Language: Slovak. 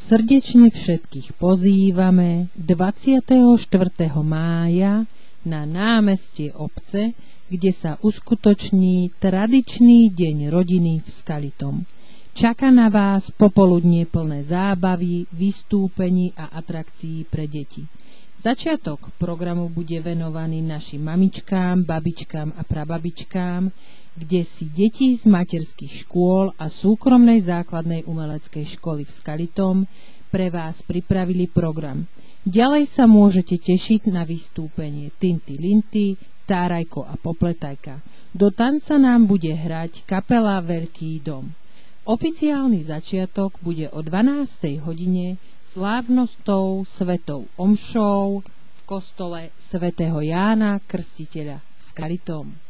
srdečne všetkých pozývame 24. mája na námestie obce, kde sa uskutoční tradičný deň rodiny v Skalitom. Čaká na vás popoludnie plné zábavy, vystúpení a atrakcií pre deti. Začiatok programu bude venovaný našim mamičkám, babičkám a prababičkám, kde si deti z materských škôl a súkromnej základnej umeleckej školy v Skalitom pre vás pripravili program. Ďalej sa môžete tešiť na vystúpenie Tinty Linty, Tárajko a Popletajka. Do tanca nám bude hrať kapela Veľký dom. Oficiálny začiatok bude o 12. hodine slávnostou svetou omšou v kostole svätého Jána Krstiteľa v Skalitom.